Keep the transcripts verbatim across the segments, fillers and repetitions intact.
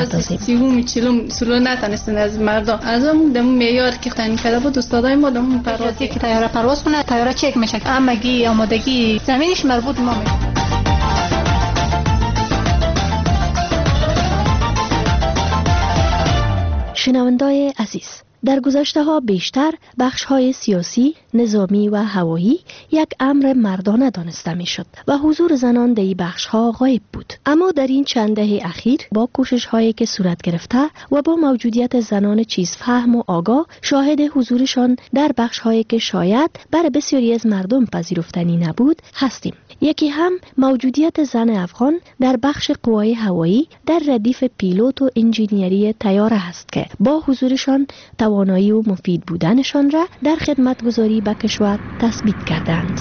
بپردازیم. سیوم چلوم سلو نتونستن از مردم از اون دم معیار که تعیین کرده بود استادای ما دم پروازی که طیاره پرواز کنه طیاره چک میشه، آمادگی آمادگی زمینش مربوط ما میشه. شنوندای عزیز، در گذشته ها بیشتر بخش های سیاسی، نظامی و هوایی یک امر مردانه دانسته می شد و حضور زنان در این بخش ها غایب بود. اما در این چند دهه اخیر با کوشش هایی که صورت گرفته و با موجودیت زنان چیز فهم و آگاه شاهد حضورشان در بخش هایی که شاید بر بسیاری از مردم پذیرفتنی نبود هستیم. یکی هم موجودیت زن افغان در بخش قوای هوایی در ردیف پیلوت و انجینیری طیاره است که با حضورشان توانایی و مفید بودنشان را در خدمتگزاری به کشور تثبیت کردند.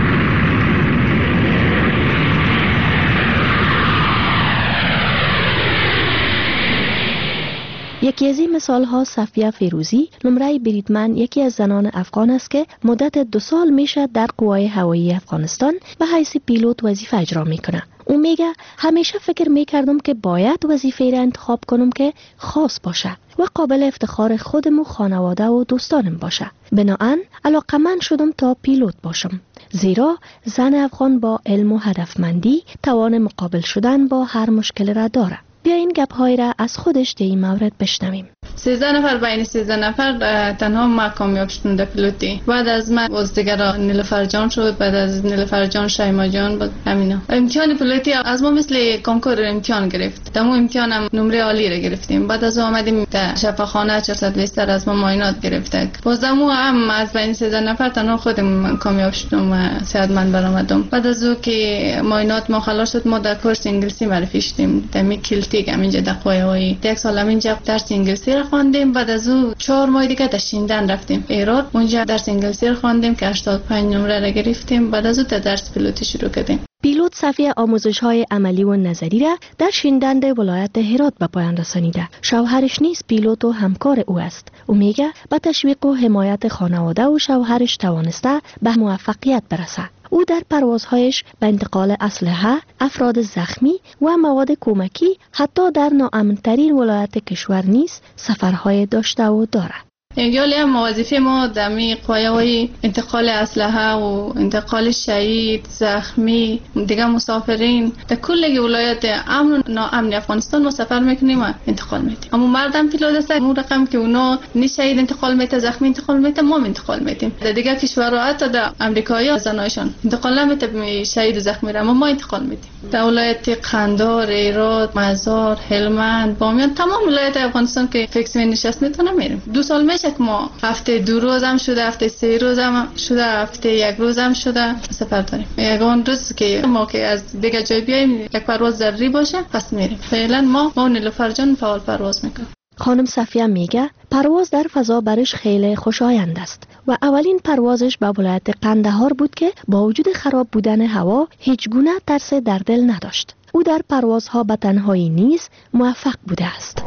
یکی از این مثال ها صفیه فیروزی، نمره بریدمن، یکی از زنان افغان است که مدت دو سال میشه در قوای هوایی افغانستان به حیث پیلوت وظیفه اجرا میکنه. او میگه همیشه فکر میکردم که باید وظیفه را انتخاب کنم که خاص باشه و قابل افتخار خودم و خانواده و دوستانم باشه. بناهن علاقمند شدم تا پیلوت باشم، زیرا زن افغان با علم و هدفمندی توان مقابل شدن با هر مشکل را داره. بیا این گپ های را از خودش در این مورد بشنویم. سیزده نفر بین سیزده نفر تنها ما کامیاب شدیم در پیلوتی. بعد از من از دیگر نیلوفر جان شد، بعد از نیلوفر جان شیما جان، بعد همینا. امتحان پیلوتی از ما مثل کنکور امتحان گرفت. دمو امتحانم نمره عالی را گرفتیم. بعد از آمدیم در شفاخانه چهارصد بیستر از ما معاینات گرفته. باز دمو هم از بین سیزده نفر تنها خودم کامیاب شدم و صحتمند برآمدم. بعد از او که معاینات ما خلاص شد، ما در کورس انگلیسی معرفی شدیم. دمی کلتی همینجا در قوای یک سال همینجا درس انگلیسی را خواندیم. بعد از او چهار ماه دیگه در شیندن رفتیم ایران، اونجا درس انگلیسی را خواندیم که هشتاد و پنج نمره را گرفتیم. بعد از او تا درس پیلوتی شروع کردیم. پیلوت صفی آموزش‌های عملی و نظری را در شیندند ولایت هرات به پایان رسانیده. شوهرش نیز پیلوت و همکار او است. او میگه با تشویق و حمایت خانواده و شوهرش توانسته به موفقیت برسه. او در پروازهایش به انتقال اسلحه، افراد زخمی و مواد کمکی حتی در ناامن‌ترین ولایت کشور نیز سفرهای داشته و دارد. یالی هم وظیفه ما دمی قوای انتقال اسلحه و انتقال شهید، زخمی، دیگه مسافرین در کل ولایت امن و ناامن افغانستان ما سفر میکنیم و انتقال میدیم. اما مردم پیلوت است، اون رقم که اونا نی شهید انتقال میته، زخمی انتقال میته، ما انتقال میتیم. در دیگه کشورها حتی در امریکایی زنایشان انتقال نمیته شهید و زخمی را، اما ما انتقال میدیم. در ولایت قندهار، هرات، مزار، هلمند، بامیان، تمام ولایت افغانستان که فکس می نشست میتونه میریم. دو سال میشه که ما هفته دو روز هم شده، هفته سه روز هم شده، هفته یک روز هم شده سفر داریم. یگان روز که ما که از دیگه جای بیایم یک پرواز ضروری باشه پس میریم. فعلا ما ما نیلوفر جان فعال پرواز میکنیم. خانم صفیه میگه پرواز در فضا برش خیلی خوشایند است و اولین پروازش به ولایت قندهار بود که با وجود خراب بودن هوا هیچ گونه ترس در دل نداشت. او در پروازها به تنهایی نیز موفق بوده است.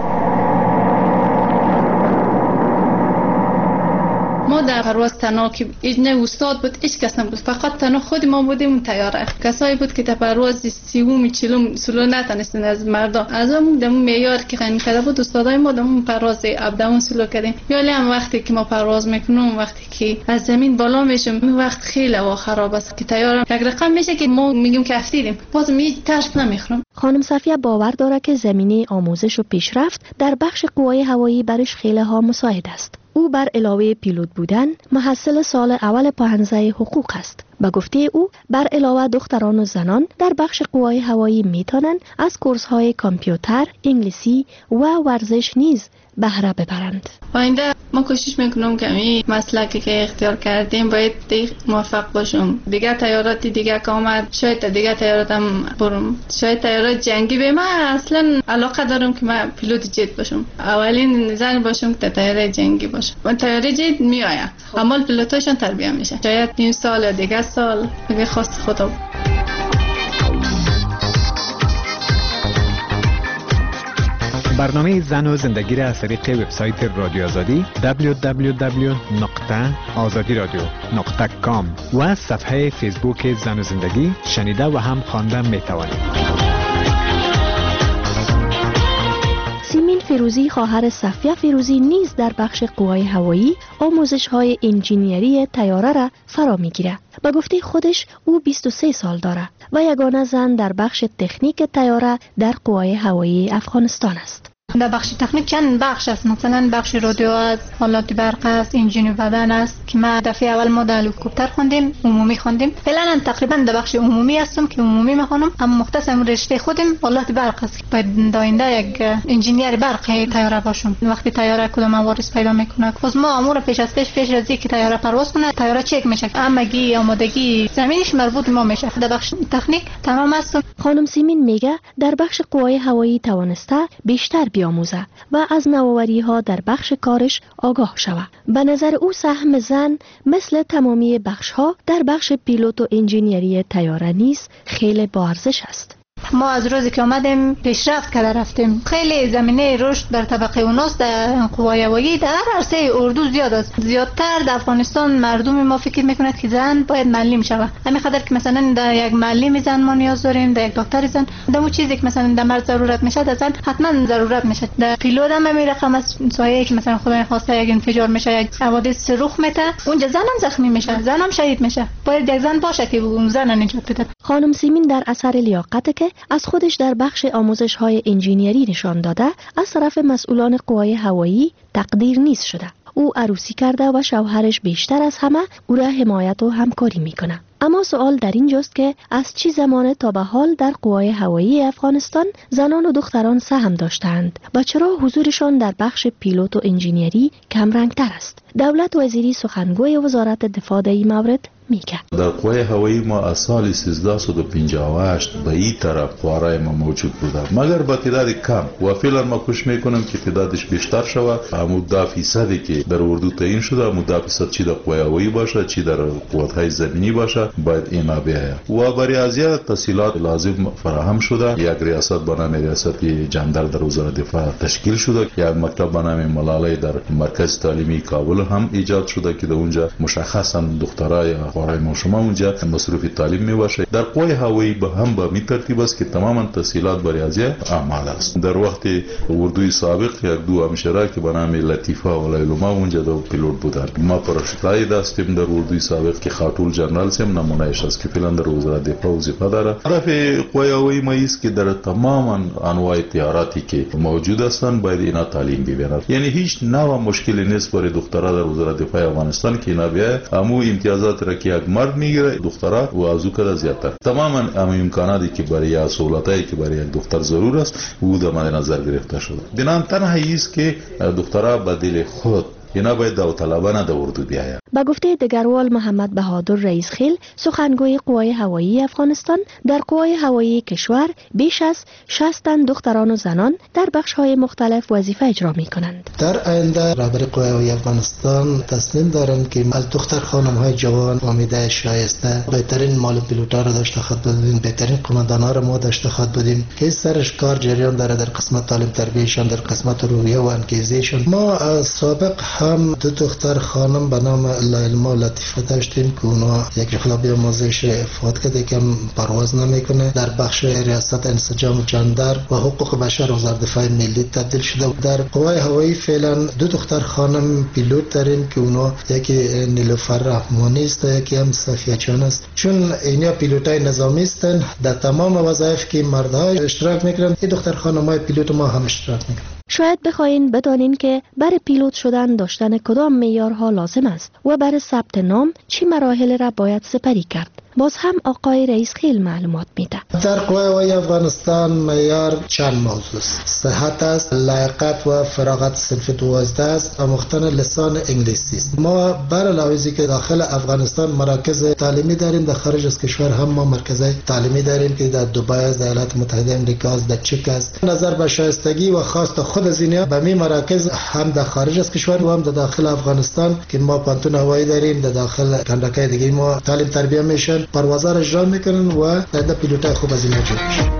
ما در پرواز تنها که هیچ نه استاد بود، هیچ کس نبود، فقط تنها خود ما بودیم اون طیاره. کسایی بود که در پرواز سیوم چلوم سلو نتونستن از مردم از اون دم معیار که تعیین کرده بود استادای ما دم پرواز ابدمون سلو کردیم. یالی هم وقتی که ما پرواز میکنیم، وقتی که از زمین بالا میشیم، این وقت خیلی هوا خراب است که طیاره یک رقم میشه که ما میگیم که افتیدیم، باز می ترس نمیخورم. خانم صفیه باور داره که زمینه آموزش و پیشرفت در بخش قوای هوایی برش خیلی ها مساعد است. او بر علاوه پیلوت بودن محصل سال اول پانزده حقوق است. به گفته او بر علاوه دختران و زنان در بخش قوای هوایی میتونن از کورس های کامپیوتر، انگلیسی و ورزش نیز بهره ببرند. آینده ما کوشش میکنم که این مسلکی که اختیار کردیم باید موفق باشم. دیگه تیارات دیگه که آمد شاید دیگه تیاراتم برم، شاید تیارات جنگی به من اصلا علاقه دارم که من پیلوت جت باشم. اولین زن باشم که تیاره جنگی باشم. من تیاره جت میآیم اما پیلوتاشون تربیت میشه، شاید نیم سال یا دیگه سال دیگه خواست خدا. برنامه زن و زندگی را از طریق وبسایت رادیو آزادی دبلیو دبلیو دبلیو نقطه آزادی رادیو نقطه کام و صفحه فیسبوک زن و زندگی شنیده و هم خواندن می توانید. فیروزی خواهر صفیه فیروزی نیز در بخش قوای هوایی آموزش‌های انجینیری طیاره را فرا می‌گیرد. به گفته خودش او بیست و سه سال دارد و یگانه زن در بخش تکنیک طیاره در قوای هوایی افغانستان است. در بخش تکنیک چند بخش است، مثلا بخش رادیو است، حالات برق است، انجین بدن است که ما دفعه اول ما در هلیکوپتر خوندیم، عمومی خوندیم. فعلا تقریبا در بخش عمومی هستم که عمومی میخونم، اما مختص رشته خودم حالات برق است. باید آینده یک انجینیر برق طیاره باشم. وقتی طیاره کدام عوارض پیدا میکنه، خود ما امور پیش از پیش پیش از اینکه طیاره پرواز کنه، طیاره چک میشه، آمادگی آمادگی زمینش مربوط ما میشه. در بخش تکنیک تمام هستم. خانم سیمین میگه در بخش قوای هوایی توانسته بیشتر بیاموزه و از نوآوری ها در بخش کارش آگاه شود. به نظر او سهم زن مثل تمامی بخش ها در بخش پیلوت و انجینیری طیاره نیز خیلی با ارزش است. ما از روزی که آمدیم پیشرفت کرده رفتیم. خیلی زمینه رشد در طبقه اوناس در قوای هوایی در عرصه اردو زیاد است. زیادتر در افغانستان مردم ما فکر میکند که زن باید معلم شود. همین خاطر که مثلا در یک معلم زن ما نیاز داریم، در یک دکتر زن، در اون چیزی که مثلا در مرد ضرورت میشه در زن حتما ضرورت میشه. در پیلوت هم همین رقم است. سایه که مثلا خدای خواسته یک انفجار میشه، یک حوادث رخ میده، اونجا زن هم زخمی میشه، زن هم شهید میشه. باید یک زن باشه که اون زن نجات بده. خانم سیمین در اثر لیاقت که از خودش در بخش آموزش‌های انجینیری نشان داده، از طرف مسئولان قوای هوایی تقدیر نیز شده. او عروسی کرده و شوهرش بیشتر از همه او را حمایت و همکاری میکنه. اما سوال در اینجاست که از چه زمان تا به حال در قوای هوایی افغانستان زنان و دختران سهم داشتند و چرا حضورشان در بخش پیلوت و انجینیری کم رنگتر است؟ دولت وزیری سخنگوی وزارت دفاع در این مورد میگه در قوای هوایی ما از سال سیزده و پنجاه و هشت به این طرف قوای ما موجود بوده، مگر با تعداد کم و فعلا ما کوشش میکنم که تعدادش بیشتر شود. همون ده فیصدی که در اردو تعیین شده، همون ده فیصد چی در قوای هوایی باشه چی در قوت‌های زمینی باشه باید اینا بیاید و برای ازیاد تسهیلات لازم فراهم شده. یک ریاست به نام ریاست جندر در وزارت دفاع تشکیل شده، یک مکتب به نام ملاله در مرکز تعلیمی کابل هم ایجاد شده که در اونجا مشخصا دخترای قوای ما شما اونجا مصروف تعلیم میباشه. در قوای هوایی به هم به می ترتیب است که تماما تسهیلات برای ازیاد اعمال است. در وقت اردوی سابق یک دو همشیره که به نام لطیفه و لیلما اونجا دو پیلوت بودند. ما پراشوتای داشتیم در اردوی سابق که خاتون جنرال سیم نمونهش است که فعلا در وزارت دفاع وظیفه داره. هدف قوای هوایی ما است که در تمام انواع طیاراتی که موجود هستند باید اینا تعلیم ببینند. یعنی هیچ نوع مشکلی نیست برای دخترها در وزارت دفاع افغانستان که اینا بیا همو امتیازات را که یک مرد میگیره دخترها و ازو کده زیادتر. تماما هم امکاناتی که برای سہولتایی که برای یک دختر ضرور است او در مد نظر گرفته شده. بنان تنها است که دخترها به دل خود اینا باید داوطلبانه در اردو بیاید. با گفته دگروال محمد بهادر رئیس خیل سخنگوی قوای هوایی افغانستان، در قوای هوایی کشور بیش از شصت تن دختران و زنان در بخش‌های مختلف وظیفه اجرا می‌کنند. در آینده رهبر قوای هوایی افغانستان تصمیم دارند که از دختر خانم‌های جوان امیده شایسته بهترین مال پیلوتا را داشته خواهد بودیم، بهترین قماندان‌ها را ما داشته خواهد بودیم که سرش کار جریان داره در قسمت تعلیم تربیتشان، در قسمت روحیه و انگیزشان. ما از سابق هم دو دختر خانم به نام لیلما و لطیفه داشتیم که اونا یک خدا بیاموزش فوت کرده که پرواز نمیکنه. در بخش ریاست انسجام جندر و حقوق بشر وزارت دفاع ملی تبدیل شده. در قوای هوایی فعلا دو دختر خانم پیلوت داریم که اونا یکی نیلوفر رحمانی است و یکی هم صفیه جان است. چون اینا پیلوتای نظامی هستند در تمام وظایف که مردها اشتراک میکنن، این دختر خانمای پیلوت ما هم اشتراک میکنن. شاید بخواین بدانین که برای پیلوت شدن داشتن کدام معیارها لازم است و برای ثبت نام چی مراحل را باید سپری کرد. باز هم آقای رئیس خیل معلومات میده. در قوای هوایی افغانستان معیار چند موضوع است. صحت است، لیاقت و فراغت صنف دوازده است و مختن لسان انگلیسی است. ما بر علاوه از که داخل افغانستان مراکز تعلیمی داریم، در خارج از کشور هم ما مرکزهای تعلیمی داریم که در دبی است، در ایالات متحده آمریکا است، در چک است. نظر به شایستگی و خواست خود از اینا به می مراکز هم در خارج از کشور و هم در داخل افغانستان که ما پانتون هوایی داریم، در داخل کندکای دیگه ما تعلیم تربیت میشن، پروازها را اجرا میکنن و در پیلوتای خوب از اینا جور میشن.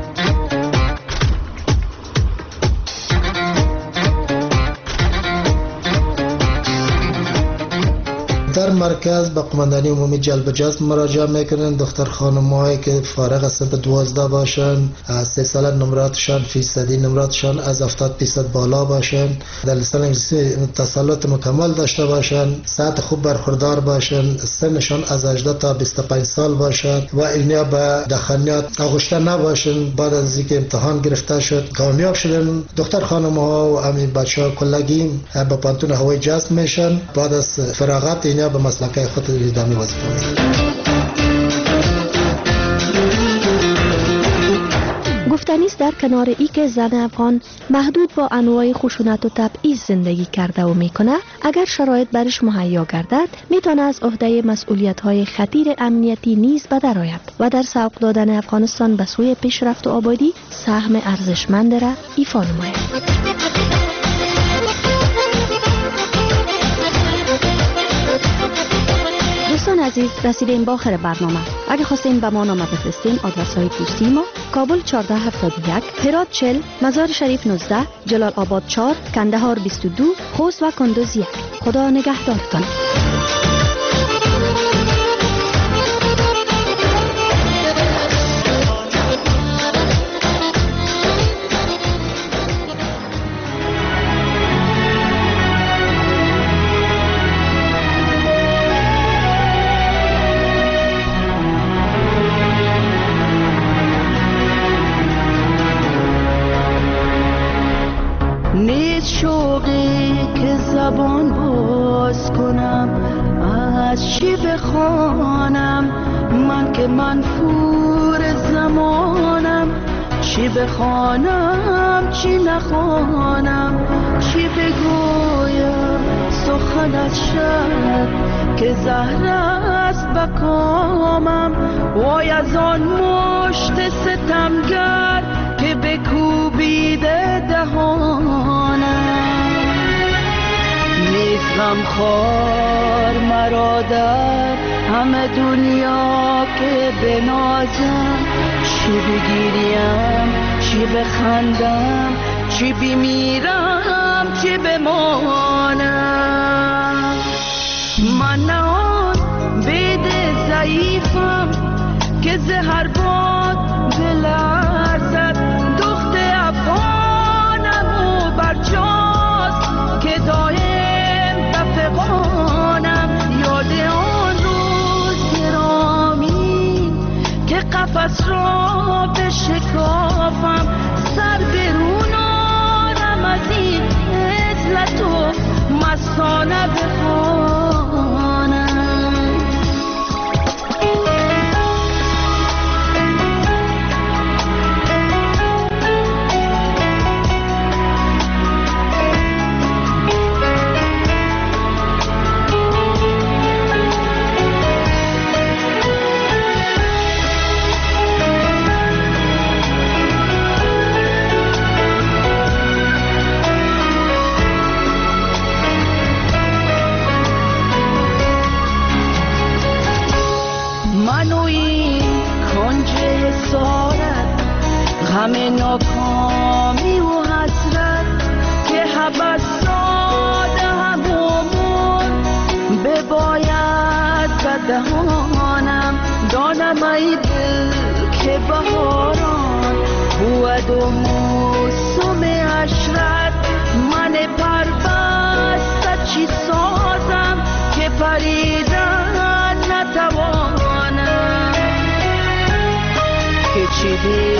در مرکز به قماندانی عمومی جلب جسم مراجعه میکنن. دختر خانم‌هایی که فارغ از سن دوازده باشن، از سه سال نمراتشان فیصدی نمراتشان از هفتاد درصد بالا باشن، در لیسانس انگلیسی تسلط مکمل داشته باشن، سطح خوب برخوردار باشن، سنشان از هجده تا بیست و پنج سال باشد و اینها به دخانیات آغشته نباشن. بعد از اینکه امتحان گرفته شد کامیاب شدن، دختر خانم‌ها و همین بچه‌ها کلگی به پانتون هوایی جذب میشن. بعد از فراغت اینها به مسلک خود ادامه وظیفه می‌دهند. گفتنی است در کنار ای که زن افغان محدود با انواع خشونت و تبعیض زندگی کرده و میکنه، اگر شرایط برش مهیا گردد میتونه از عهده مسئولیت‌های خطیر امنیتی نیز به در آید و در سوق دادن افغانستان به سوی پیشرفت و آبادی سهم ارزشمند را ایفا نماید. دوستان عزیز، رسیدیم با آخر برنامه. اگه خواستین به ما نامه بفرستین، آدرس های پستی ما: کابل چهارده هفتاد و یک، هرات چهل، مزار شریف نوزده، جلال آباد چهار، کندهار بیست و دو، خوست و کندوز یک. خدا نگهدارتان. شوقی که زبان باز کنم، از چی بخوانم من که منفور زمانم؟ چی بخوانم چی نخوانم، چی بگویم سخن از شب که زهر است بکامم؟ وای از آن مشت ستمگر که بکوبیده دهانم. نیست غمخوار مرا در همه دنیا که بنازم، چی بگیریم چی بخندم، چی بمیرم چی بمانم؟ من نه آن بید ضعیفم که زهر باد بلرزد، دخت افغانم و برجاست که دایم بفغانم. یاد آن روز گرامی که قفس را بشکافم، سر برون آرم از این عزلت و مستانه بخوانم. همه ناکامی و حسرت که حبس داده همون بباید بدهانم. دانم ای دل که بهاران بود و موسم عشرت، من پربسته چی سازم که پریدن نتوانم؟ که چی